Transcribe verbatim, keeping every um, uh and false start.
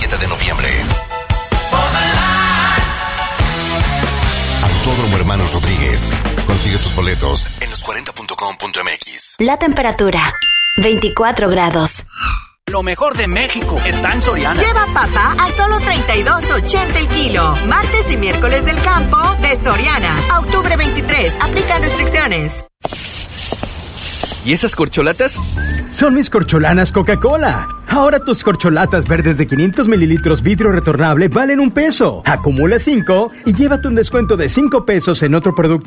siete de noviembre. Autódromo Hermanos Rodríguez. Consigue tus boletos en los cuarenta punto com punto m x. La temperatura, veinticuatro grados. Lo mejor de México está en Soriana. Lleva papa a solo treinta y dos ochenta el kilo. Martes y miércoles del campo de Soriana. A octubre veintitrés. Aplica restricciones. ¿Y esas corcholatas? Son mis corcholanas Coca-Cola. Ahora tus corcholatas verdes de quinientos mililitros vidrio retornable valen un peso. Acumula cinco y llévate un descuento de cinco pesos en otro producto